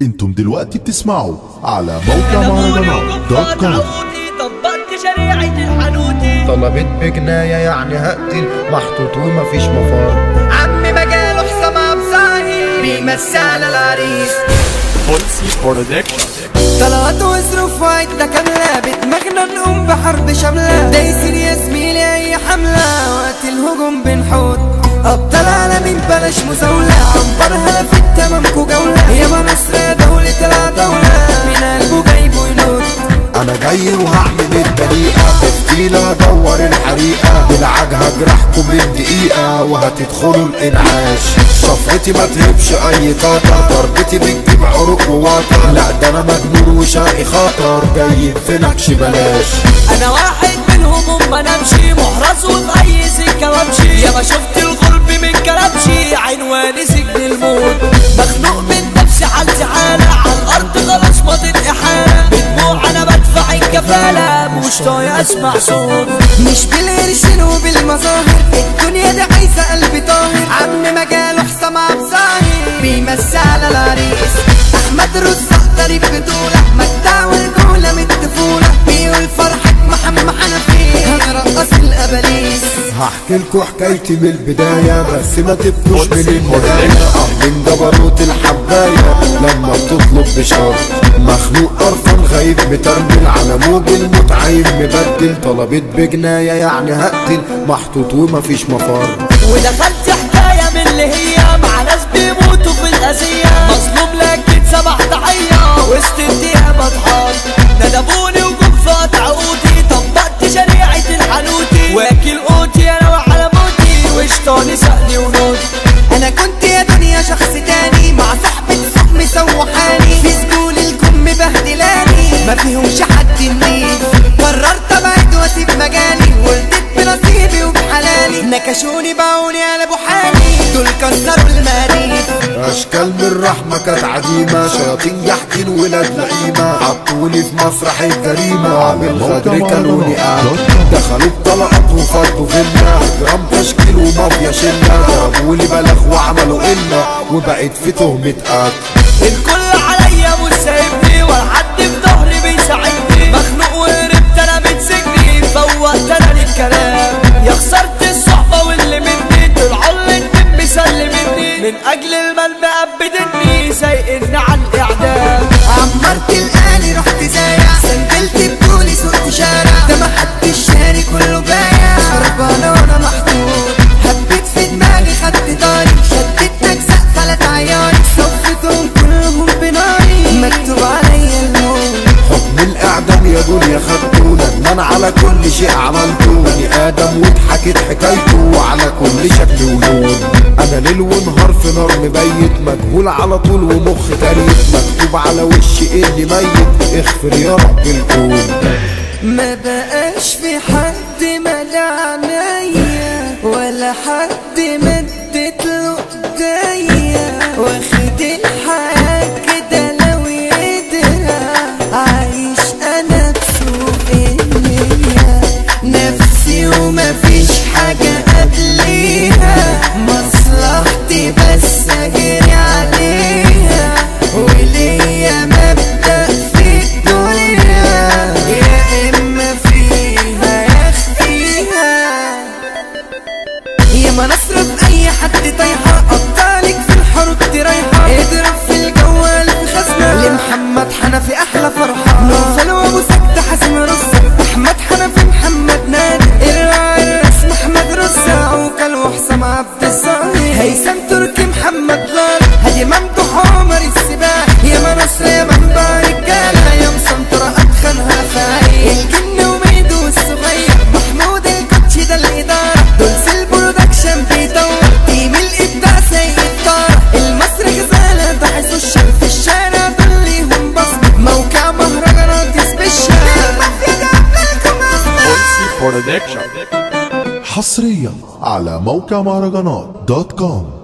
انتم دلوقتي بتسمعوا على موقع مهرجانات دوت كوم. طبقت شريعة الحنوتي، طلبت بجناية يعني هقتل، محطوط ومفيش مفار. عمي مجاله حسام عبزاهي بيمسي على العريس. بولسي برودكشن. طلعت وظروف وعدة كاملة، بدماغنا نقوم بحرب شاملة، دايسين يا زميلي أي حملة، وقت الهجوم بنحوط أبطال عالمين بلاش مزاولة، عنبرها في التمامكو جولة، ياما مصر دولة العدولة، من قلبه جايبه ينوت. انا جاي وهعمل الدقيقة، تفتيلة ادور الحريقة، بالعجهة جرحكم من دقيقة وهتدخلوا الانعاش. صفرتي ما تهبش اي قطر، ضربتي بتجيب عروق ووتر، لا ده انا مجنون وشقي خطر، جاي في نكش بلاش. انا واحد منهم وما نمشي، محرز وفي اي سكة بمشي، ياما شفت الغرب من كلبشي، عنواني سجن الموت، مخنوق من نفسي حالتي حالة، على الارض خلاص ماضي احالة، بدموع انا بدفع الكفالة، مش طايق اسمع صوت، مش بالقرشين وبالمظاهر، الدنيا دي عايزة قلبي طاهر. عمي مجاله حسام عبزاهي بيمسي على العريس، احمد رزاق ضريب بطولة، مجدع ورجولة من الطفولة، بيقول فرحة محمد حنفي هنرقص الاباليس. هحكي لكم حكايتي من البداية، بس ما تبكوش من النهاية، من جبروت الحباية لما بتطلب بشار، مخلوق قرفان غايب مترمل على موج المتعين مبدل، طلبت بجناية يعني هقتل، محطوط ومفيش مفار. ودخلت حكاية من اللي هي مع ناس بيموتوا في الأذية، مظلوم لكن سبح ضحية وسط الدقيقة بضحك، ندبوني وجم في قطع عقودي، طبقت شريعة الحنوتي، واكل قوتي انا وعلى موتي، وشطاني سألي ونوت. انا كنت يا دنيا شخص تاني، مع صحبة سوق مسوحاني، في سجون الجم بهدلاني، ما فيهمش حد نضيف، قررت ابعد واسيب مجالي، ولدت بنصيبي وبحلالي، نكشوني باعوني قلبوا حالي، دول كسروا المقاديف. اشكال من الرحمة كانت عديمة، شياطين جحدين ولاد لئيمة، حطوني في مسرح الجريمة، عامل غدر كانوني قاعد، دخلوا بطلقات وفضوا فينا، جرام تشكيل ومافيا شلة، ضربولي بلغ وعملوا قلة، وبقيت في تهمة قتل. الكل عليا مش سايبني، ولا حد في ظهري بيساعدني، مخنوق وهربت انا من سجني، فوقت انا للكلام، يا خسرت الصحبة واللي مني، طلعوا اللي الدم مسلمني، من اجل المال مقبدني، سايقني على الاعدام، عمرت الالي رحت زايع، سندلت بطولي سوقت شارع، ده محدش شاري كله بايع، خربانة وانا محطوط، حبيت في دماغي خدت داري، شدت اجزاء خلت عياري، صفتهم كلهم بناري، مكتوب عليا الموت. حكم الاعدام يا دنيا خدته، ندمان على كل شيء عملته، بني ادم واتحكت حكايته، وعلى كل شكل ولون، انا ليل ونهار في نار مبيت، مجهول على طول ومخ تريت، مكتوب على وشي اني ميت، اغفر يا رب الكون. ما بقاش في حد ملا عينيا، ولا حد مدت له ايديا، واخد الحياة كده لو يقدرها، عايش انا بسوء النية، نفسي ومفيش حاجة قبليها، مصلحتي بس اجري عليها، وليا مبدأ في الدنيا، يا اما فيها يا اخفيها، يا ما نصرف اي حد طايحة، ابطالك في الحروب دي رايحة، اضرب في الجوال في خزنة، لمحمد حنفي احلى فرحة، نوفل وابو سكت حزم رصة، احمد حنفي محمد نادي، الراعي الرسم احمد رصة، عوكل وحسام عبد الصالح، هيثم تركي محمد لار، هادي ممدوح عمر السباح، يا ما نصر يا منبع رجالة، يا مسنطرة اتخنها فايق، الجن وميدو الصغير، محمود الكوتشي ده الادارة، دول سيل برودكشن بيدور، تيم الابداع سيد طارق، المصري غزالة ده حيث الشر في الشارع، دول ليهم بصمة، موقع مهرجانات سبيشال، المافيا دي عملكم بولسي برودكشن. حصريا على موقع مهرجانات دوت كوم.